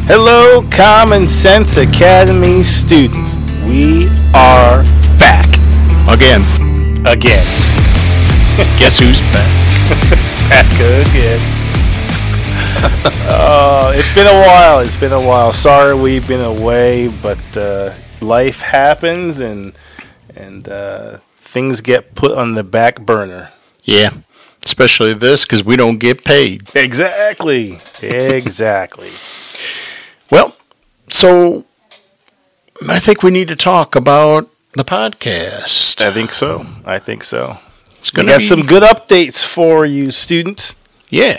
Hello, Common Sense Academy students. We are back. Again. Guess who's back? Back again. It's been a while. Sorry we've been away, but life happens and things get put on the back burner. Yeah, especially this because we don't get paid. Exactly. Well, so I think we need to talk about the podcast. I think so. It's going We to got be some good updates for you students. Yeah.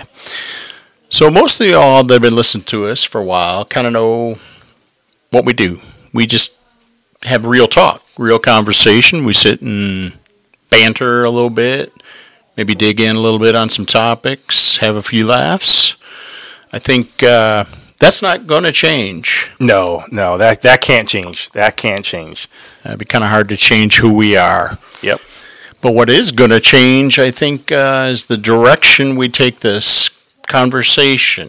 So most of y'all that have been listening to us for a while kind of know what we do. We just have real talk, real conversation. We sit and banter a little bit, maybe dig in a little bit on some topics, have a few laughs. I think that's not going to change. No, that can't change. It'd be kind of hard to change who we are. Yep. But what is going to change, I think, is the direction we take this conversation.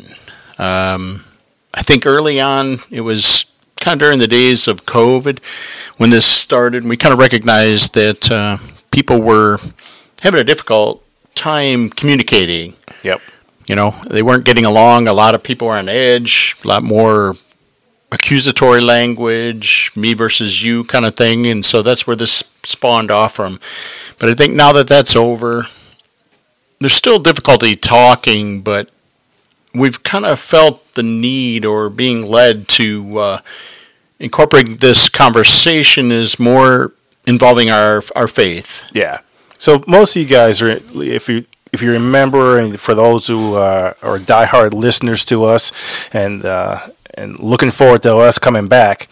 I think early on, it was kind of during the days of COVID when this started, we kind of recognized that people were having a difficult time communicating. Yep. You know, they weren't getting along. A lot of people were on edge, a lot more accusatory language, me versus you kind of thing. And so that's where this spawned off from. But I think now that that's over, there's still difficulty talking, but we've kind of felt the need or being led to incorporate this conversation as more involving our faith. Yeah. So most of you guys are, if you remember, and for those who are diehard listeners to us, and looking forward to us coming back,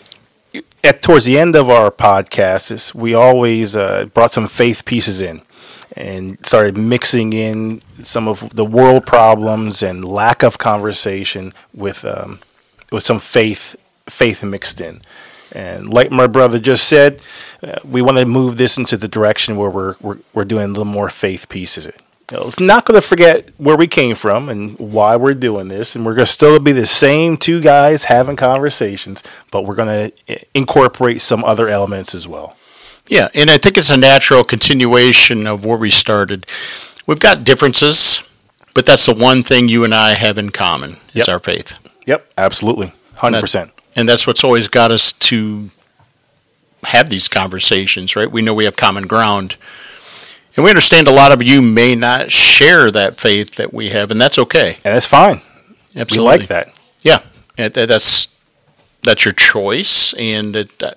towards the end of our podcasts, we always brought some faith pieces in and started mixing in some of the world problems and lack of conversation with some faith mixed in. And like my brother just said, we want to move this into the direction where we're doing a little more faith pieces. It's not going to forget where we came from and why we're doing this, and we're going to still be the same two guys having conversations, but we're going to incorporate some other elements as well. Yeah, and I think it's a natural continuation of where we started. We've got differences, but that's the one thing you and I have in common is our faith. Yep, absolutely, 100%. And that's what's always got us to have these conversations, right? We know we have common ground. And we understand a lot of you may not share that faith that we have, and that's okay. And that's fine. Absolutely. We like that. Yeah, that's your choice, and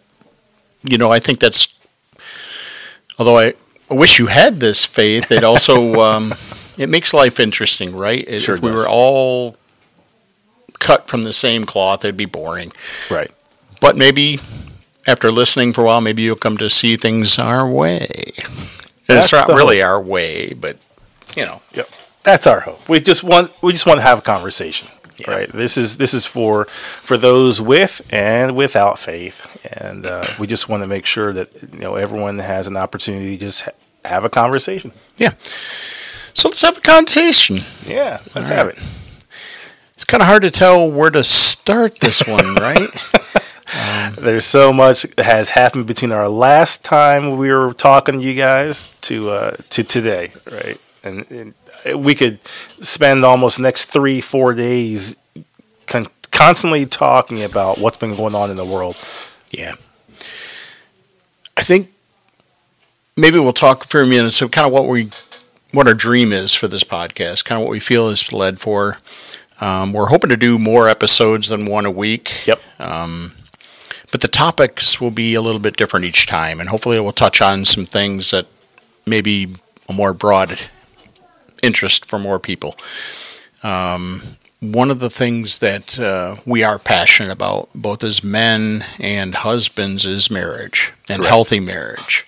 I think that's. Although I wish you had this faith, it also it makes life interesting, right? Sure if we does. were all cut from the same cloth, it'd be boring. Right. But maybe after listening for a while, maybe you'll come to see things our way. It's not really our way, but Yep. That's our hope. We just want to have a conversation. Yeah. Right. This is for those with and without faith, and we just want to make sure that everyone has an opportunity to just have a conversation. Yeah. So let's have a conversation. Yeah, let's have it. It's kind of hard to tell where to start this one, right? There's so much that has happened between our last time we were talking to you guys to today, right? And we could spend almost the next 3-4 days constantly talking about what's been going on in the world. Yeah. I think maybe we'll talk for a minute. So kind of what our dream is for this podcast, kind of what we feel is led for. We're hoping to do more episodes than one a week. Yep. But the topics will be a little bit different each time, and hopefully we'll touch on some things that may be a more broad interest for more people. One of the things that we are passionate about, both as men and husbands, is marriage and healthy marriage.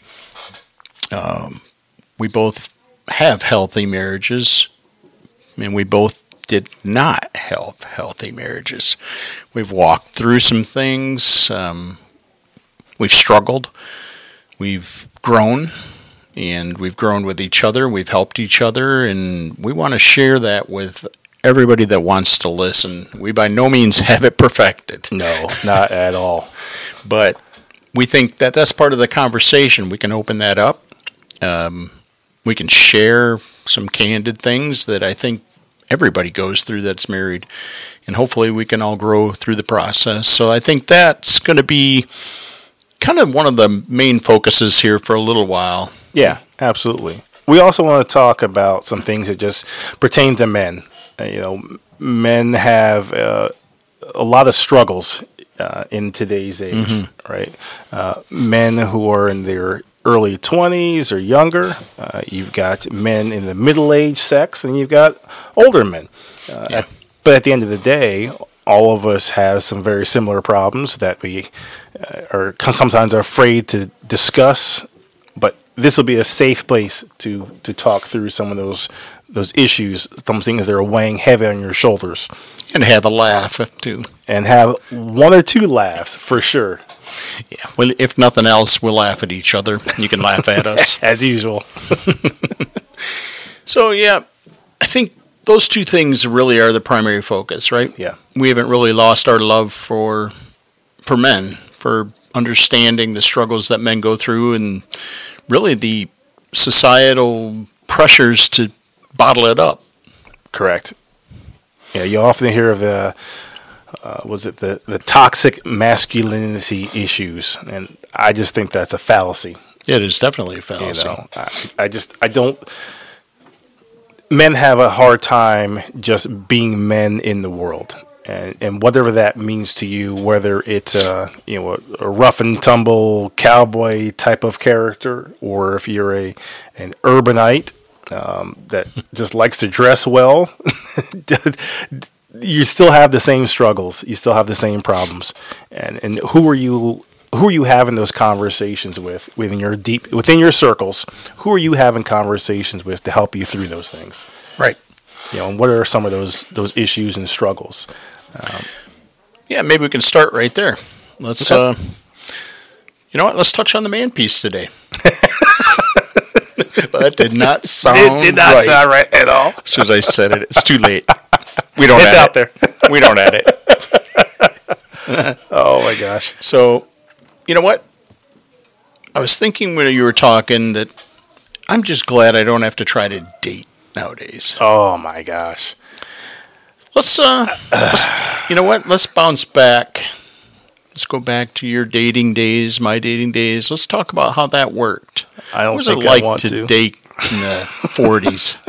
We both have healthy marriages, and we both did not have healthy marriages. We've walked through some things. We've struggled. We've grown. And we've grown with each other. We've helped each other. And we want to share that with everybody that wants to listen. We by no means have it perfected. No, not at all. But we think that that's part of the conversation. We can open that up. We can share some candid things that I think everybody goes through that's married. And hopefully we can all grow through the process. So I think that's going to be kind of one of the main focuses here for a little while. Yeah, absolutely. We also want to talk about some things that just pertain to men. Men have a lot of struggles in today's age, right? Men who are in their early 20s or younger. You've got men in the middle-aged sex, and you've got older men. But at the end of the day, all of us have some very similar problems that we are sometimes afraid to discuss. But this will be a safe place to talk through some of those issues, some things that are weighing heavy on your shoulders. And have a laugh, too. And have one or two laughs, for sure. Yeah. Well, if nothing else, we'll laugh at each other. You can laugh at us. As usual. So, yeah, I think those two things really are the primary focus, right? Yeah. We haven't really lost our love for men, for understanding the struggles that men go through and really the societal pressures to bottle it up. Correct. Yeah, you often hear of the toxic masculinity issues, and I just think that's a fallacy. It is definitely a fallacy. I don't. Men have a hard time just being men in the world, and whatever that means to you, whether it's a rough and tumble cowboy type of character, or if you're an urbanite that just likes to dress well, you still have the same struggles. You still have the same problems. And who are you having those conversations with within your circles? Who are you having conversations with to help you through those things? Right. And what are some of those issues and struggles? Yeah, maybe we can start right there. Let's you know what? Let's touch on the man piece today. Well, that did not sound right. It did not sound right at all. As soon as I said it, it's too late. We don't It's add out it. there. We don't add it. Oh, my gosh. So, you know what? I was thinking when you were talking that I'm just glad I don't have to try to date nowadays. Oh, my gosh. Let's you know what? Let's bounce back. Let's go back to your dating days, my dating days. Let's talk about how that worked. I don't what was think it like I want to date in the 40s?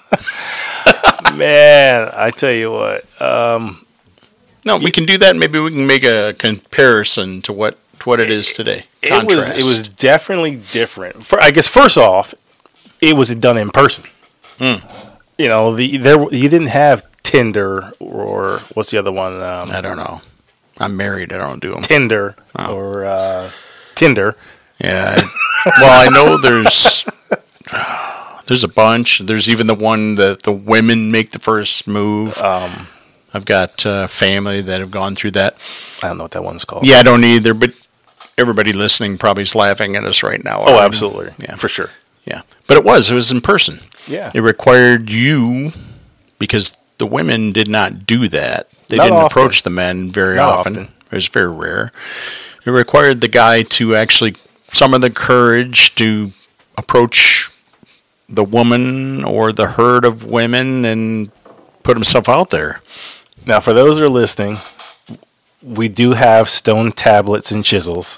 Man, I tell you what. No, we can do that. Maybe we can make a comparison to what it is today. It was definitely different. I guess first off, it was done in person. You didn't have Tinder or what's the other one? I don't know. I'm married. I don't do them. Tinder or Tinder. Yeah. Well, I know there's a bunch. There's even the one that the women make the first move. I've got family that have gone through that. I don't know what that one's called. Yeah, I don't either, but everybody listening probably is laughing at us right now. Oh, absolutely. Yeah, for sure. Yeah. But it was in person. Yeah. It required you, because the women did not do that. They Not didn't often. approach the men very Not often. often. It was very rare. It required the guy to actually summon the courage to approach the woman or the herd of women and put himself out there. Now, for those who are listening, we do have stone tablets and chisels.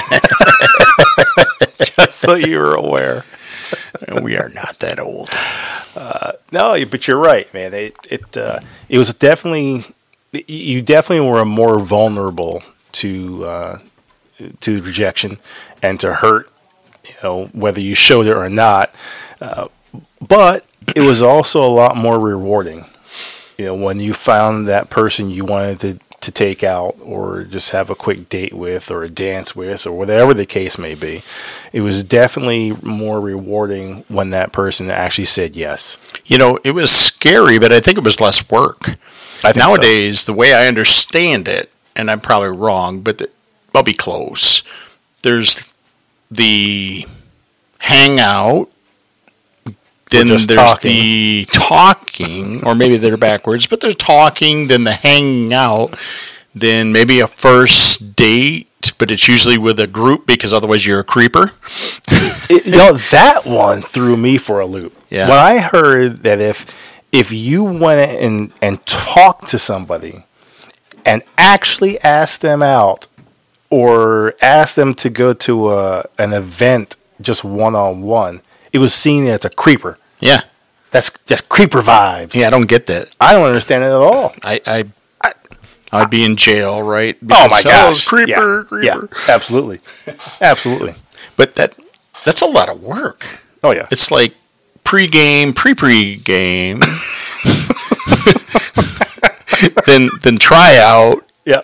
Just so you're aware. We are not that old. No, but you're right, man. It was definitely, you definitely were more vulnerable to rejection and to hurt, whether you showed it or not. But it was also a lot more rewarding. When you found that person you wanted to take out or just have a quick date with or a dance with or whatever the case may be, it was definitely more rewarding when that person actually said yes. It was scary, but I think it was less work. I think Nowadays, the way I understand it, and I'm probably wrong, but I'll be close. There's the hangout, Then just there's talking. the talking, or maybe they're backwards, but they're talking, then the hanging out, then maybe a first date, but it's usually with a group because otherwise you're a creeper. That one threw me for a loop. Yeah. When I heard that if you went and talked to somebody and actually asked them out or asked them to go to an event just one-on-one, it was seen as a creeper. Yeah. That's creeper vibes. Yeah, I don't get that. I don't understand it at all. I'd be in jail, right? Oh my gosh. Creeper, creeper. Yeah, absolutely. Absolutely. But that's a lot of work. Oh, yeah. It's like pre-game, pre-game, then try out, Yeah.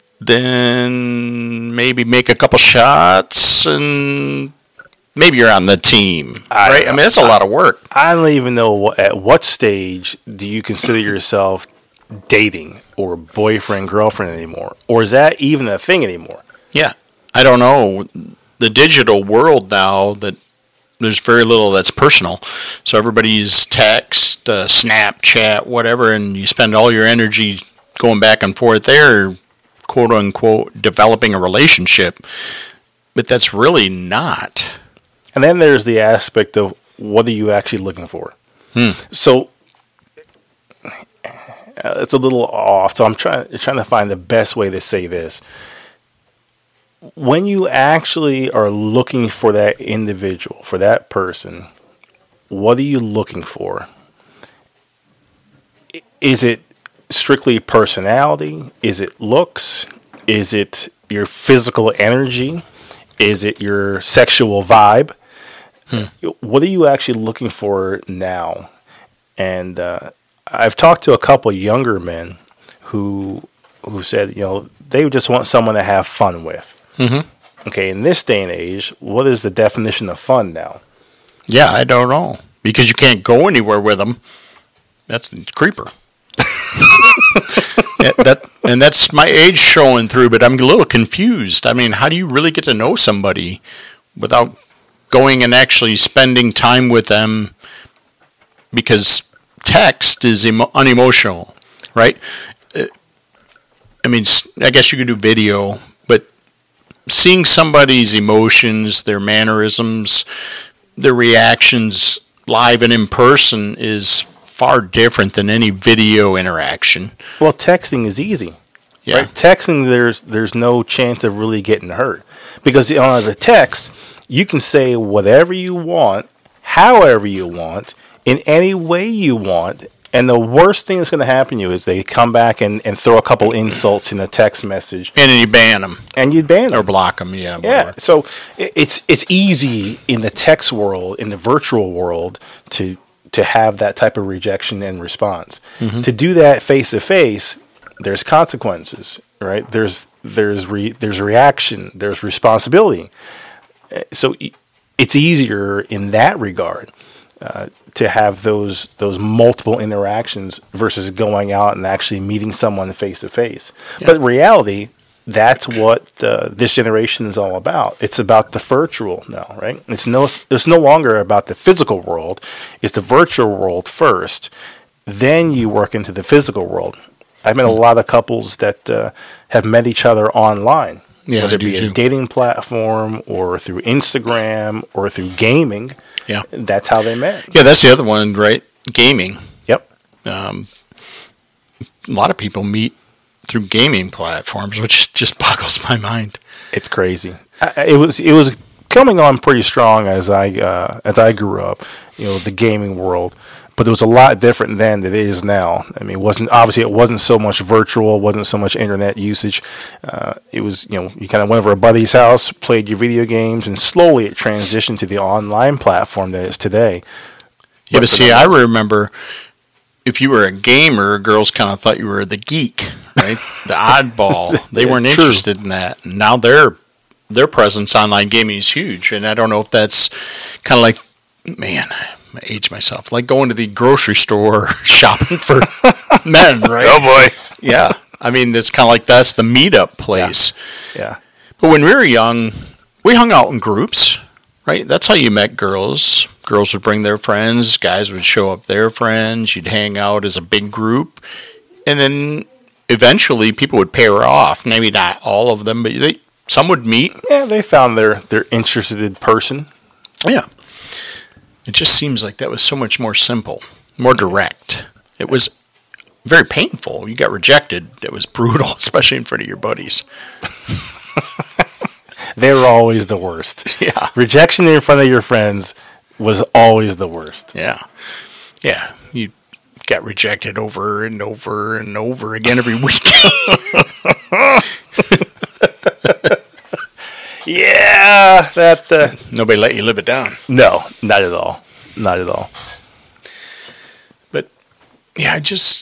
then maybe make a couple shots, and maybe you're on the team, right? I mean, that's a lot of work. I don't even know at what stage do you consider yourself dating or boyfriend, girlfriend anymore? Or is that even a thing anymore? Yeah. I don't know. The digital world now, that there's very little that's personal. So everybody's text, Snapchat, whatever, and you spend all your energy going back and forth there, quote unquote, developing a relationship. But that's really not. And then there's the aspect of what are you actually looking for? So it's a little off. So I'm trying to find the best way to say this. When you actually are looking for that individual, for that person, what are you looking for? Is it strictly personality? Is it looks? Is it your physical energy? Is it your sexual vibe? What are you actually looking for now? And I've talked to a couple younger men who said, they just want someone to have fun with. Mm-hmm. Okay, in this day and age, what is the definition of fun now? Yeah, I don't know. Because you can't go anywhere with them. That's creeper. And that's my age showing through, but I'm a little confused. I mean, how do you really get to know somebody without going and actually spending time with them? Because text is unemotional, right? I mean, I guess you could do video, but seeing somebody's emotions, their mannerisms, their reactions live and in person is far different than any video interaction. Well, texting is easy. Yeah. Right? Texting, there's no chance of really getting hurt. Because on the text, you can say whatever you want, however you want, in any way you want. And the worst thing that's going to happen to you is they come back and throw a couple insults in a text message. And then you ban them. And you ban them. Or block them, yeah. Yeah, so it's easy in the text world, in the virtual world, to have that type of rejection and response. Mm-hmm. To do that face-to-face, there's consequences, right? There's reaction, there's responsibility. So it's easier in that regard. To have those multiple interactions versus going out and actually meeting someone face to face. But in reality, that's what this generation is all about. It's about the virtual now, right? It's no longer about the physical world. It's the virtual world first. Then you work into the physical world. I've met a lot of couples that have met each other online, whether it be a dating platform or through Instagram or through gaming. Yeah, that's how they met. Yeah, that's the other one, right? Gaming. Yep. A lot of people meet through gaming platforms, which just boggles my mind. It's crazy. It was coming on pretty strong as I grew up. The gaming world, but it was a lot different then than it is now. I mean, it wasn't so much virtual, wasn't so much internet usage. It was, you kind of went over a buddy's house, played your video games, and slowly it transitioned to the online platform that it's today. Yeah, but see, I remember if you were a gamer, girls kind of thought you were the geek, right? The oddball. They weren't interested in that. And now their presence online gaming is huge, and I don't know if that's kind of like, man, I age myself. Like going to the grocery store shopping for men, right? Oh, boy. Yeah. I mean, it's kind of like that's the meetup place. Yeah. But when we were young, we hung out in groups, right? That's how you met girls. Girls would bring their friends, guys would show up their friends, you'd hang out as a big group, and then eventually people would pair off. Maybe not all of them, but some would meet. Yeah, they found their interested person. Yeah. It just seems like that was so much more simple, more direct. It was very painful. You got rejected. It was brutal, especially in front of your buddies. They were always the worst. Yeah. Rejection in front of your friends was always the worst. Yeah. Yeah. You got rejected over and over and over again every week. Yeah, that Nobody let you live it down. no, not at all. Not at all. But yeah,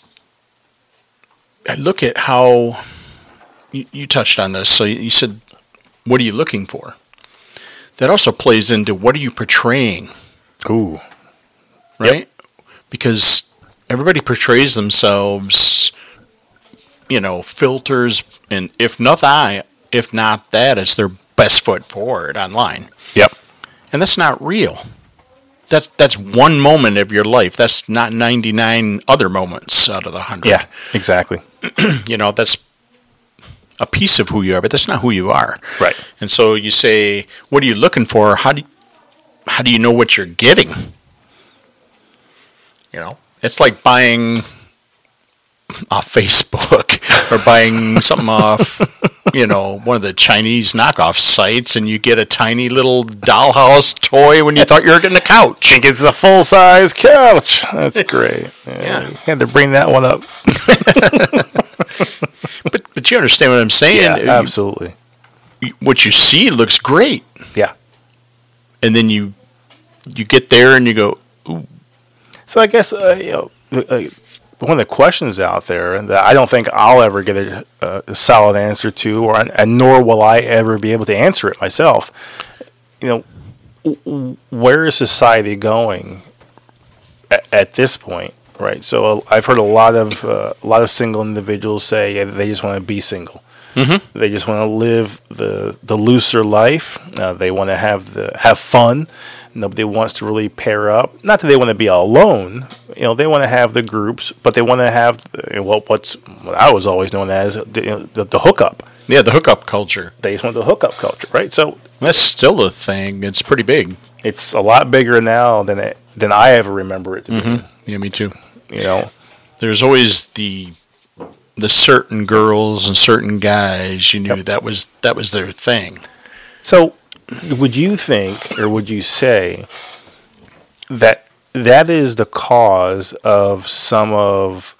I look at how you touched on this. So you said, what are you looking for? That also plays into what are you portraying? Ooh. Right? Yep. Because everybody portrays themselves, filters, and if not that, it's their best foot forward online. Yep. And that's not real. That's one moment of your life. That's not 99 other moments out of the 100. Yeah, exactly. That's a piece of who you are, but that's not who you are. Right. And so you say, what are you looking for? How do you know what you're getting? It's like buying off Facebook or buying something off, one of the Chinese knockoff sites, and you get a tiny little dollhouse toy when you thought you were getting a couch. Think it's a full-size couch. That's great. Yeah. You had to bring that one up. But you understand what I'm saying? Yeah, absolutely. What you see looks great. Yeah. And then you get there and you go, ooh. So I guess, one of the questions out there that I don't think I'll ever get a solid answer to, and nor will I ever be able to answer it myself. Where is society going at this point, right? So I've heard a lot of single individuals say they just want to be single. Mm-hmm. They just want to live the looser life. They want to have fun. Nobody wants to really pair up. Not that they want to be alone. They want to have the groups, but they want to have what I was always known as the hookup. Yeah, the hookup culture. They just want the hookup culture, right? So that's still a thing. It's pretty big. It's a lot bigger now than I ever remember it to be. Mm-hmm. Yeah, me too. There's always the certain girls and certain guys. You knew Yep. that was their thing. So, would you think, or would you say that is the cause of some of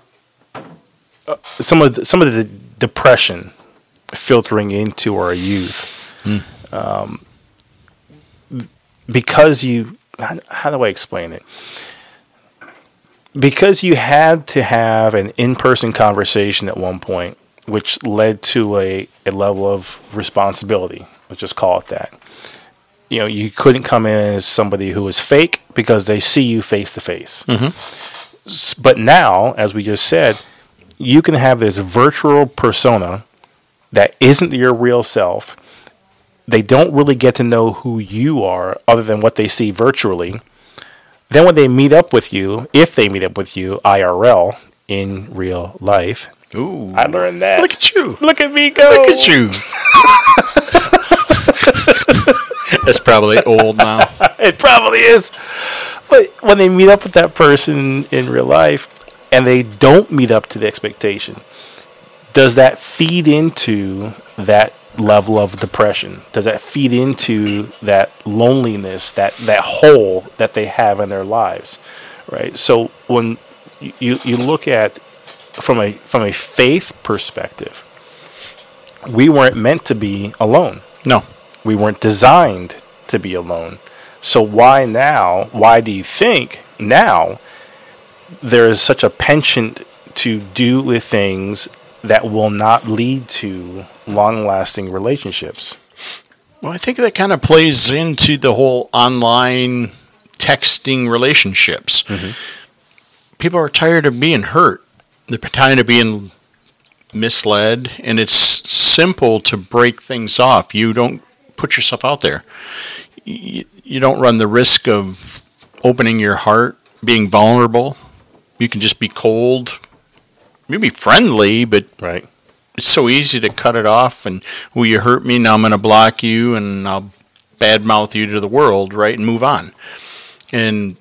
the depression filtering into our youth? Because how do I explain it? Because you had to have an in-person conversation at one point, which led to a level of responsibility. Let's just call it that. You couldn't come in as somebody who was fake because they see you face to face. But now, as we just said, you can have this virtual persona that isn't your real self. They don't really get to know who you are other than what they see virtually. Then when they meet up with you, if they meet up with you IRL in real life, ooh, I learned that. Look at you. Look at me go. Look at you. That's probably old now. It probably is. But when they meet up with that person in real life and they don't meet up to the expectation, does that feed into that level of depression? Does that feed into that loneliness, that hole that they have in their lives, right? So when you look at from a faith perspective, we weren't meant to be alone. No. We weren't designed to be alone. So why now? Why do you think now there is such a penchant to do with things that will not lead to long-lasting relationships? Well, I think that kind of plays into the whole online texting relationships. Mm-hmm. People are tired of being hurt. They're tired of being misled, and it's simple to break things off. You don't put yourself out there. You don't run the risk of opening your heart, being vulnerable. You can just be cold. You can be friendly, but Right. it's so easy to cut it off. And, well, you hurt me, now I'm going to block you, and I'll badmouth you to the world, right, and move on. And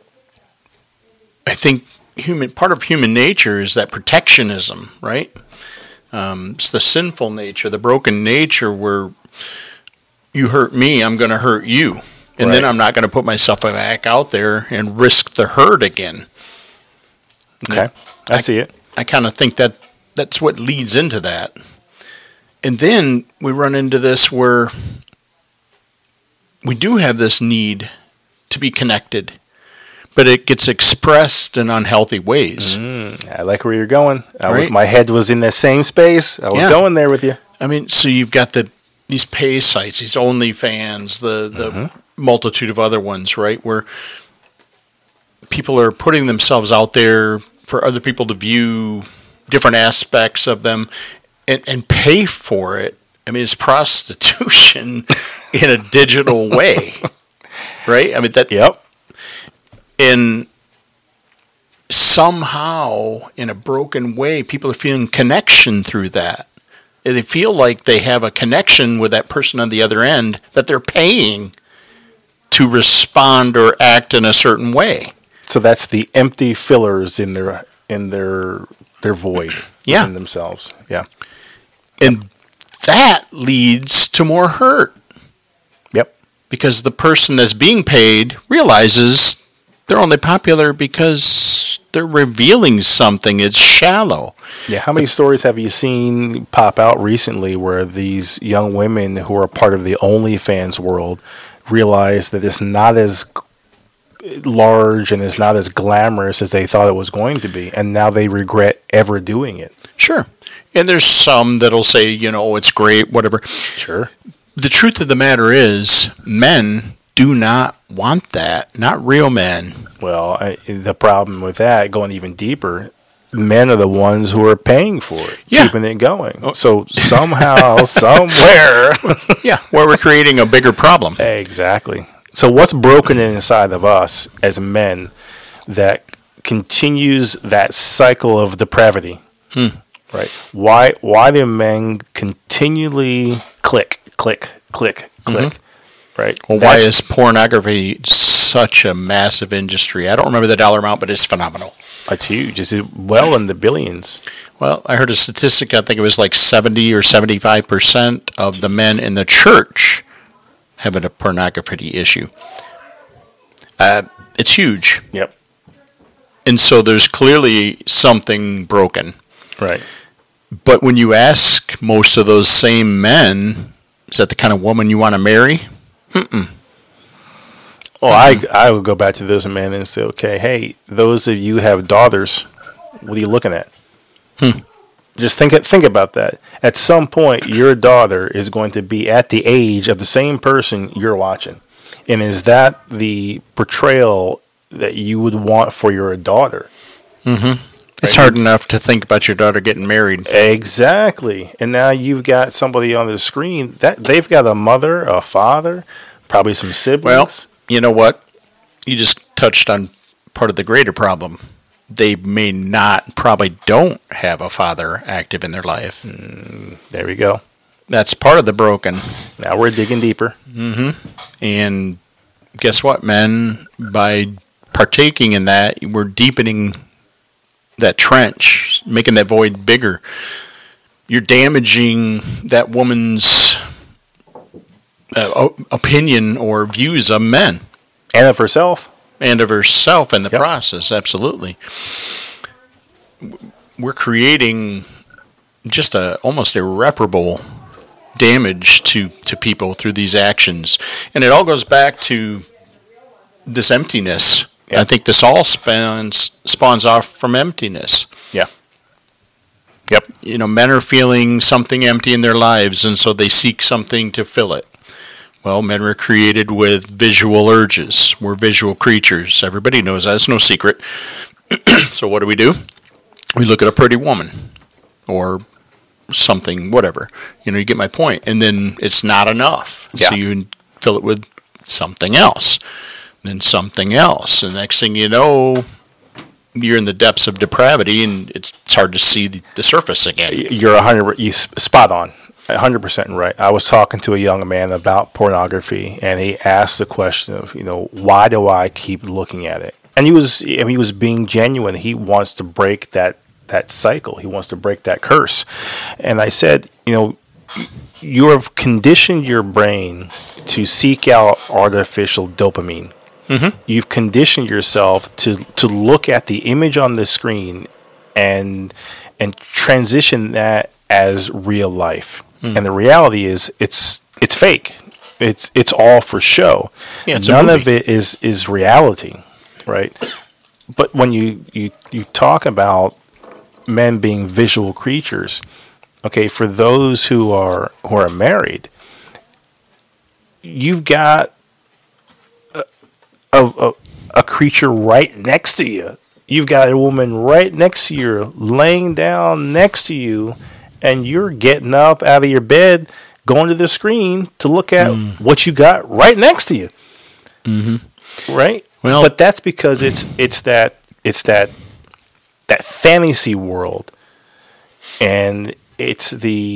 I think part of human nature is that protectionism, right? It's the sinful nature, the broken nature where you hurt me, I'm going to hurt you. And then Right. I'm not going to put myself back out there and risk the hurt again. Okay. I see it. I kind of think that's what leads into that. And then we run into this where we do have this need to be connected, but it gets expressed in unhealthy ways. I like where you're going. Right. My head was in the same space. I was Yeah. going there with you. I mean, so you've got these pay sites, these OnlyFans, the multitude of other ones, right, where people are putting themselves out there for other people to view different aspects of them and pay for it. I mean, it's prostitution in a digital way, right? I mean, that. Yep. And somehow, in a broken way, people are feeling connection through that. They feel like they have a connection with that person on the other end that they're paying to respond or act in a certain way. So that's the empty fillers in their void Yeah. in themselves. Yeah. And that leads to more hurt Yep. because the person that's being paid realizes they're only popular because they're revealing something. It's shallow. Yeah. How many stories have you seen pop out recently where these young women who are part of the OnlyFans world realize that it's not as large and it's not as glamorous as they thought it was going to be, and now they regret ever doing it? Sure. And there's some that'll say, oh, it's great, whatever. Sure. The truth of the matter is, men do not want that. Not real men. Well, the problem with that, going even deeper, men are the ones who are paying for it, Yeah. keeping it going. So somehow, somewhere. Yeah, where we're creating a bigger problem. Exactly. So what's broken inside of us as men that continues that cycle of depravity? Right. Why do men continually click? Right. Well, why is pornography such a massive industry? I don't remember the dollar amount, but it's phenomenal. It's huge. It's well in the billions. Well, I heard a statistic, I think it was like 70 or 75% of the men in the church have a pornography issue. It's huge. Yep. And so there's clearly something broken. Right. But when you ask most of those same men, is that the kind of woman you want to marry? Well, I would go back to those men and say, okay, hey, those of you who have daughters, what are you looking at? Just think about that. At some point, your daughter is going to be at the age of the same person you're watching. And is that the portrayal that you would want for your daughter? Mm-hmm. It's hard enough to think about your daughter getting married. Exactly. And now you've got somebody on the screen that they've got a mother, a father, probably some siblings. Well, you know what? You just touched on part of the greater problem. They may not, probably don't have a father active in their life. There we go. That's part of the broken. Now we're digging deeper. And guess what, men? By partaking in that, we're deepening that trench, making that void bigger. You're damaging that woman's opinion or views of men. And of herself. And of herself in the process, absolutely. We're creating just almost irreparable damage to people through these actions. And it all goes back to this emptiness. Yeah. I think this all spawns off from emptiness. Yeah. Yep. Men are feeling something empty in their lives, and so they seek something to fill it. Well, men were created with visual urges. We're visual creatures. Everybody knows that. It's no secret. So what do? We look at a pretty woman or something, whatever. You get my point. And then it's not enough. Yeah. So you fill it with something else. then something else. And next thing you know, you're in the depths of depravity, and it's hard to see the surface again. You're spot on, 100% right. I was talking to a young man about pornography, and he asked the question of, why do I keep looking at it? And he was being genuine. He wants to break that cycle. He wants to break that curse. And I said, you have conditioned your brain to seek out artificial dopamine. Mm-hmm. You've conditioned yourself to look at the image on the screen and transition that as real life. Mm. And the reality is it's fake. It's all for show. Yeah, none of it is reality, right? But when you talk about men being visual creatures, okay, for those who are married, you've got a creature right next to you. You've got a woman right next to you, laying down next to you, and you're getting up out of your bed, going to the screen to look at what you got right next to you. Mm-hmm. Right? Well, but that's because it's that fantasy world, and it's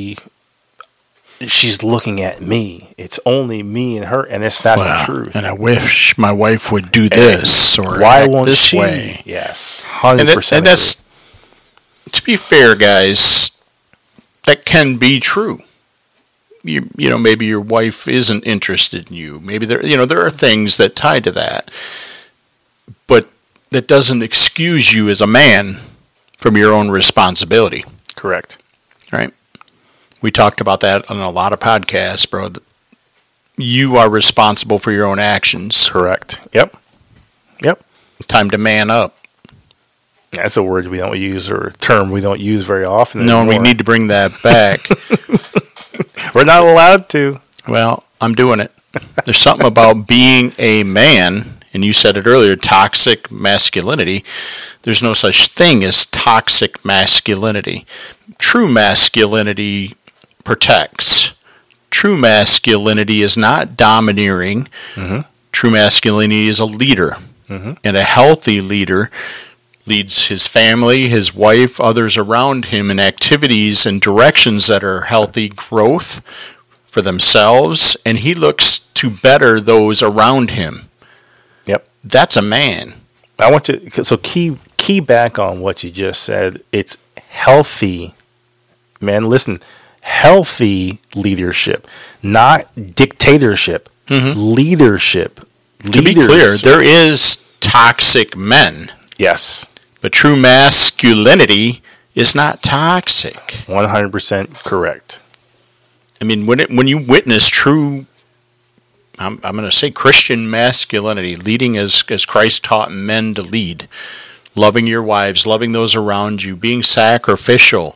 she's looking at me. It's only me and her, and it's not the truth. And I wish my wife would do this or why won't this she? way. Yes, 100%. And that's, to be fair, guys, that can be true. You know, maybe your wife isn't interested in you. Maybe there are things that tie to that, but that doesn't excuse you as a man from your own responsibility. Correct. Right? We talked about that on a lot of podcasts, bro. You are responsible for your own actions. Correct. Yep. Time to man up. That's a word we don't use, or a term we don't use very often No, anymore. we need to bring that back. We're not allowed to. Well, I'm doing it. There's something about being a man, and you said it earlier, toxic masculinity. There's no such thing as toxic masculinity. True masculinity protects. True masculinity is not domineering. Mm-hmm. True masculinity is a leader. Mm-hmm. And a healthy leader leads his family, his wife, others around him in activities and directions that are healthy growth for themselves, and he looks to better those around him. Yep. That's a man. I want to, so key back on what you just said. It's healthy, man, listen, healthy leadership, not dictatorship. Mm-hmm. Leadership. To be clear, there is toxic men. Yes. But true masculinity is not toxic. 100% correct. I mean, when you witness true, I'm going to say Christian masculinity, leading as Christ taught men to lead, loving your wives, loving those around you, being sacrificial,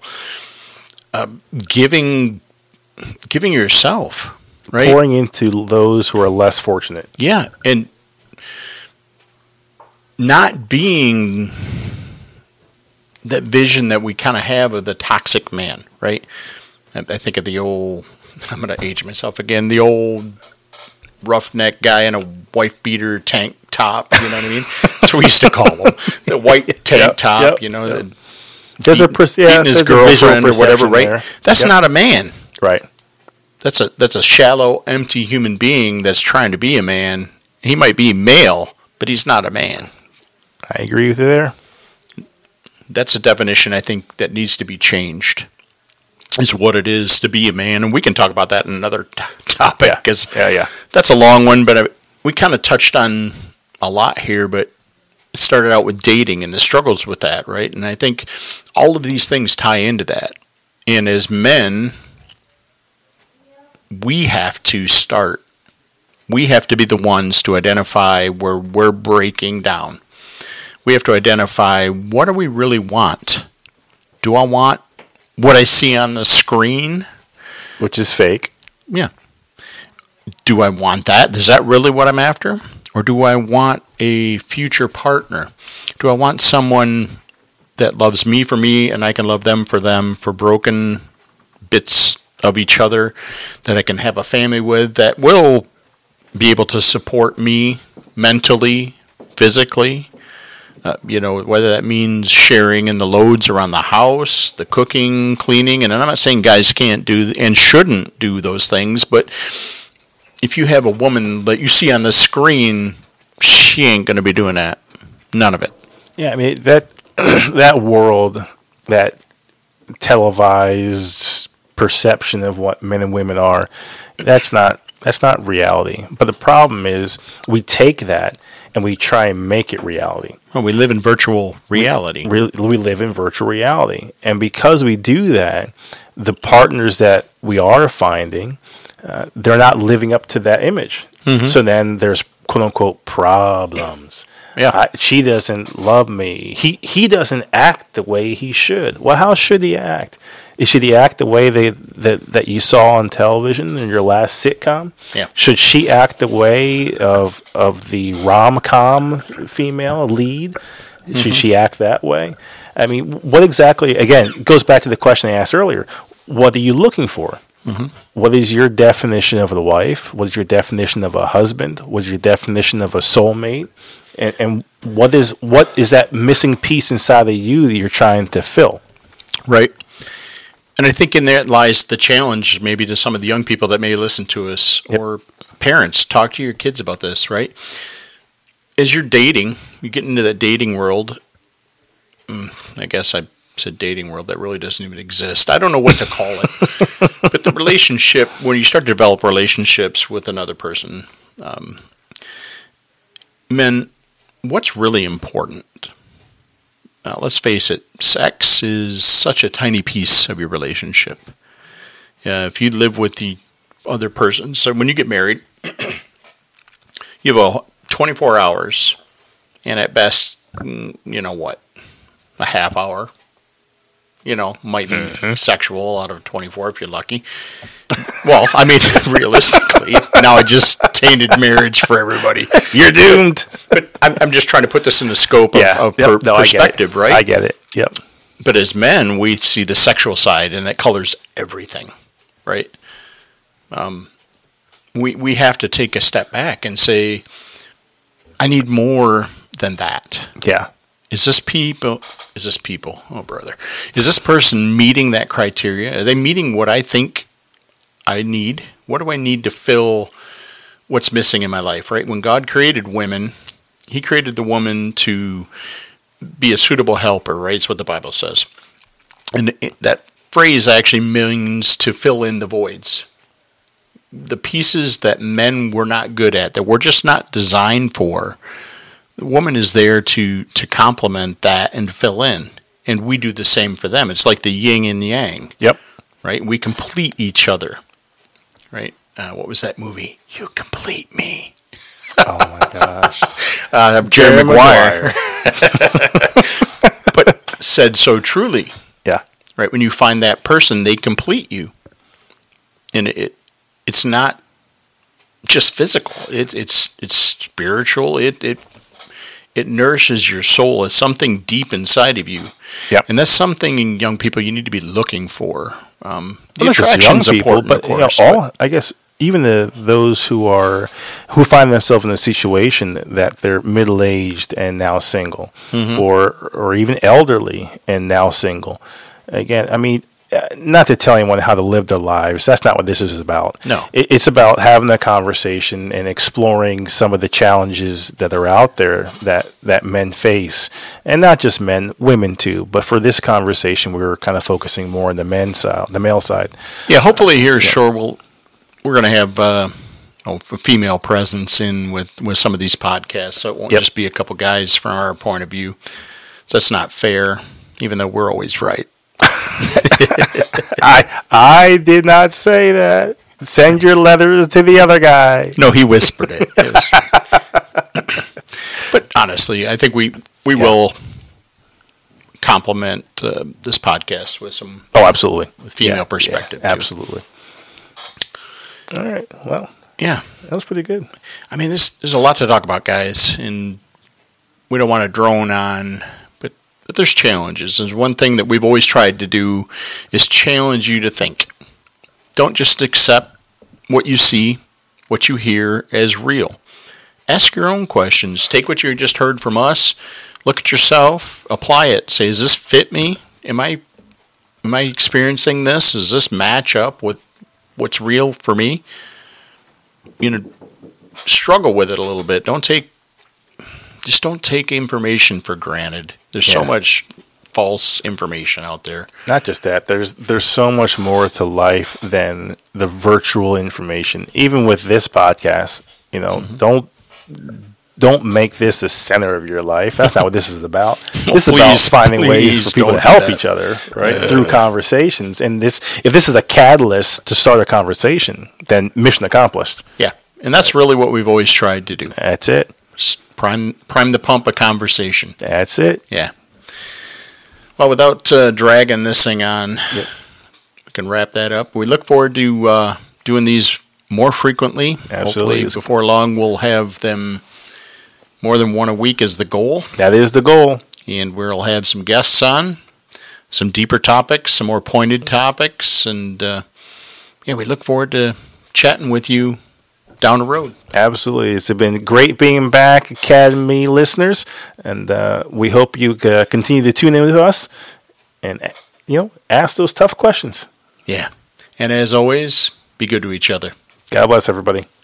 giving yourself, right? Pouring into those who are less fortunate. Yeah, and not being that vision that we kind of have of the toxic man, right? I think of the old, I'm going to age myself again, the old roughneck guy in a wife beater tank top, you know what I mean? That's what we used to call him, the white tank top, you know, there's beating his girlfriend or whatever, right? There. That's not a man. Right. That's a shallow, empty human being that's trying to be a man. He might be male, but he's not a man. I agree with you there. That's a definition I think that needs to be changed. Is what it is to be a man, and we can talk about that in another topic because that's a long one. But we kind of touched on a lot here, but it started out with dating and the struggles with that, right? And I think all of these things tie into that. And as men, we have to start. We have to be the ones to identify where we're breaking down. We have to identify, what do we really want? Do I want what I see on the screen? Which is fake. Yeah. Do I want that? Is that really what I'm after? Or do I want a future partner? Do I want someone that loves me for me and I can love them, for broken bits of each other, that I can have a family with, that will be able to support me mentally, physically. Whether that means sharing in the loads around the house, the cooking, cleaning, and I'm not saying guys can't do and shouldn't do those things, but if you have a woman that you see on the screen, she ain't going to be doing that. None of it. Yeah, I mean, that world, that televised perception of what men and women are, that's not reality. But the problem is we take that and we try and make it reality. Well, we live in virtual reality. We live in virtual reality. And because we do that, the partners that we are finding, they're not living up to that image. Mm-hmm. So then there's quote-unquote problems. Yeah, she doesn't love me. He doesn't act the way he should. Well, how should he act? Should he act the way that you saw on television in your last sitcom? Yeah. Should she act the way of the rom-com female lead? Mm-hmm. Should she act that way? I mean, what exactly? Again, it goes back to the question I asked earlier. What are you looking for? Mm-hmm. What is your definition of a wife? What is your definition of a husband? What is your definition of a soulmate? And what is that missing piece inside of you that you're trying to fill? Right. And I think in that lies the challenge maybe to some of the young people that may listen to us, yep. Or parents. Talk to your kids about this, right? As you're dating, you get into that dating world. I guess I said dating world. That really doesn't even exist. I don't know what to call it. But the relationship, when you start to develop relationships with another person, men, what's really important? Let's face it, sex is such a tiny piece of your relationship. If you live with the other person, so when you get married, you have 24 hours, and at best, a half hour, might be sexual out of 24 if you're lucky. Well, I mean, realistically, now I just tainted marriage for everybody. You're doomed. But I'm just trying to put this in the scope of perspective, right? I get it. Yep. But as men, we see the sexual side, and that colors everything, right? We have to take a step back and say, I need more than that. Yeah. Is this people? Oh, brother. Is this person meeting that criteria? Are they meeting what I think I need? What do I need to fill what's missing in my life, right? When God created women, He created the woman to be a suitable helper, right? It's what the Bible says. And that phrase actually means to fill in the voids. The pieces that men were not good at, that we're just not designed for, the woman is there to complement that and fill in. And we do the same for them. It's like the yin and yang. Yep. Right? We complete each other. Right? What was that movie? You Complete Me. Oh, my gosh. Jerry Maguire. But said so truly. Yeah. Right? When you find that person, they complete you. And it's not just physical. It's spiritual. It nourishes your soul. It's something deep inside of you. Yep. And that's something in young people you need to be looking for. The attraction's important, but of course. I guess even those who find themselves in a situation that they're middle-aged and now single, mm-hmm. or even elderly and now single. Again, I mean, not to tell anyone how to live their lives. That's not what this is about. No. It's about having a conversation and exploring some of the challenges that are out there that men face. And not just men, women too. But for this conversation, we were kind of focusing more on the male side. Yeah, hopefully here, sure, we're going to have a female presence in with some of these podcasts. So it won't just be a couple guys from our point of view. So that's not fair, even though we're always right. I did not say that. Send your letters to the other guy. No, he whispered it. But honestly, I think we will complement this podcast with some absolutely with female perspective. Yeah, absolutely. All right. Well, yeah, that was pretty good. I mean, there's a lot to talk about, guys, and we don't want to drone on. But there's challenges. There's one thing that we've always tried to do is challenge you to think. Don't just accept what you see. what you hear as real. Ask your own questions. Take what you just heard from us. Look at yourself. Apply it. Say, does this fit me? Am I experiencing this? Does this match up with what's real for me? Struggle with it a little bit. Don't take information for granted. There's so much false information out there. Not just that. There's so much more to life than the virtual information. Even with this podcast, don't make this the center of your life. That's not what this is about. This is about finding ways for people to help each other, right, through conversations. And if this is a catalyst to start a conversation, then mission accomplished. Yeah, and that's really what we've always tried to do. That's it. Prime the pump of conversation. That's it. Yeah. Well, without dragging this thing on, we can wrap that up. We look forward to doing these more frequently. Absolutely. Hopefully, before long, we'll have them more than one a week is the goal. That is the goal. And we'll have some guests on, some deeper topics, some more pointed topics. And, we look forward to chatting with you down the road. Absolutely. It's been great being back, Academy listeners, and we hope you continue to tune in with us and, ask those tough questions. Yeah. And as always, be good to each other. God bless everybody.